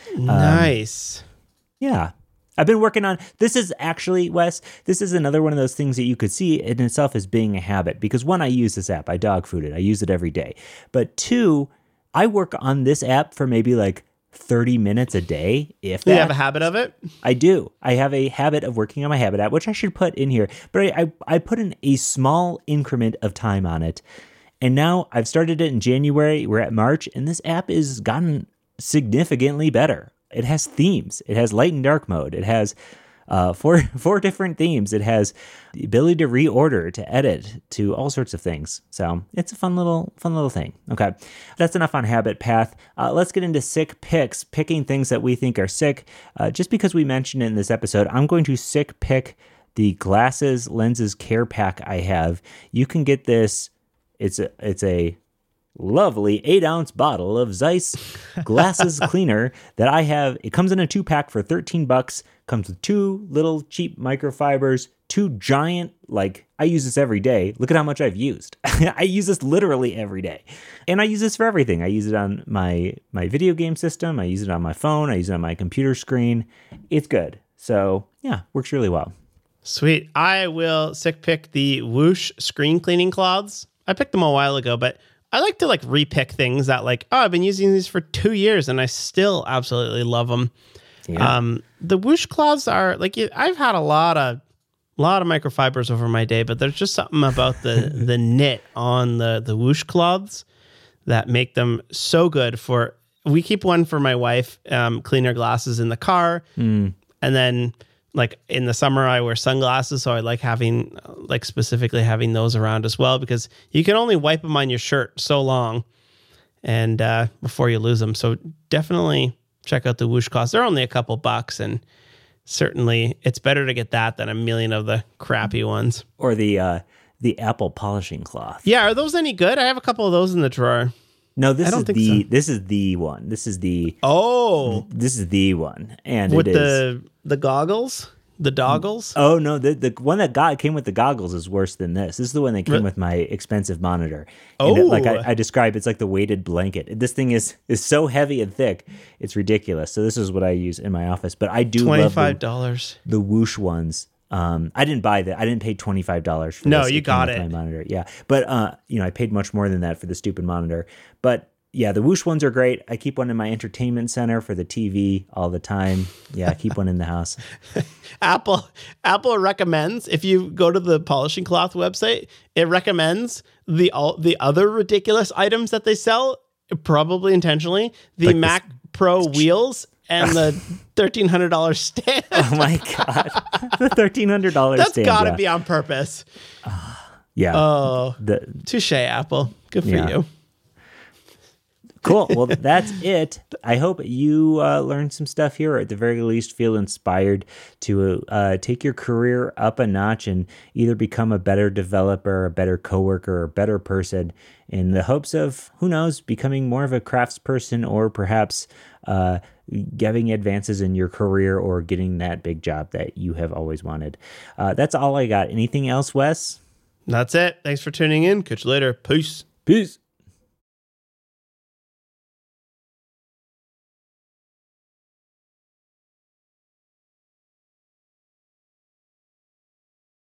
Nice. Um, yeah. I've been working on, this is actually, Wes, this is another one of those things that you could see in itself as being a habit. Because one, I use this app. I dog food it. I use it every day. But two, I work on this app for maybe like thirty minutes a day, if that. You have a habit of it? I do. I have a habit of working on my habit app, which I should put in here. But I, I, I put in a small increment of time on it. And now I've started it in January. We're at March, and this app has gotten significantly better. It has themes. It has light and dark mode. It has uh, four four different themes. It has the ability to reorder, to edit, to all sorts of things. So it's a fun little fun little thing. Okay, that's enough on Habit Path. Uh, let's get into sick picks, picking things that we think are sick. Uh, just because we mentioned it in this episode, I'm going to sick pick the glasses lenses care pack I have. You can get this. It's a it's a lovely eight ounce bottle of Zeiss glasses cleaner that I have. It comes in a two pack for thirteen bucks. Comes with two little cheap microfibers, two giant, like I use this every day. Look at how much I've used. I use this literally every day. And I use this for everything. I use it on my, my video game system. I use it on my phone. I use it on my computer screen. It's good. So yeah, works really well. Sweet. I will sick pick the Whoosh screen cleaning cloths. I picked them a while ago, but I like to like repick things that like, oh, I've been using these for two years and I still absolutely love them. Yeah. Um, the Whoosh cloths are like, I've had a lot of, lot of microfibers over my day, but there's just something about the, the knit on the, the Whoosh cloths that make them so good for, we keep one for my wife, um, clean her glasses in the car. Mm. And then like in the summer I wear sunglasses. So I like having, like specifically having those around as well, because you can only wipe them on your shirt so long and, uh, before you lose them. So definitely check out the Whoosh cloths. They're only a couple bucks, and certainly it's better to get that than a million of the crappy ones. Or the uh, the Apple polishing cloth. Yeah, are those any good? I have a couple of those in the drawer. No, this is the so. this is the one. This is the oh, this is the one, and with it the is, the goggles. The doggles? Oh, no. The the one that got came with the goggles is worse than this. This is the one that came Re- with my expensive monitor. And oh. It, like I, I described, it's like the weighted blanket. This thing is is so heavy and thick. It's ridiculous. So this is what I use in my office. But I do twenty-five dollars. love the, the Whoosh ones. Um, I didn't buy that. I didn't pay twenty-five dollars for no, this. No, you it got it. My monitor. Yeah. But, uh, you know, I paid much more than that for the stupid monitor. But yeah, the Whoosh ones are great. I keep one in my entertainment center for the T V all the time. Yeah, I keep one in the house. Apple Apple recommends, if you go to the polishing cloth website, it recommends the all the other ridiculous items that they sell, probably intentionally, the like Mac this- Pro wheels and the thirteen hundred dollars stand. Oh my God. The thirteen hundred dollars That's stand. That's got to yeah. be on purpose. Uh, yeah. Oh, the, touche, Apple. Good for yeah. you. Cool. Well, that's it. I hope you uh, learned some stuff here, or at the very least feel inspired to uh, take your career up a notch and either become a better developer, a better coworker, or a better person in the hopes of, who knows, becoming more of a craftsperson, or perhaps uh, getting advances in your career or getting that big job that you have always wanted. Uh, that's all I got. Anything else, Wes? That's it. Thanks for tuning in. Catch you later. Peace. Peace.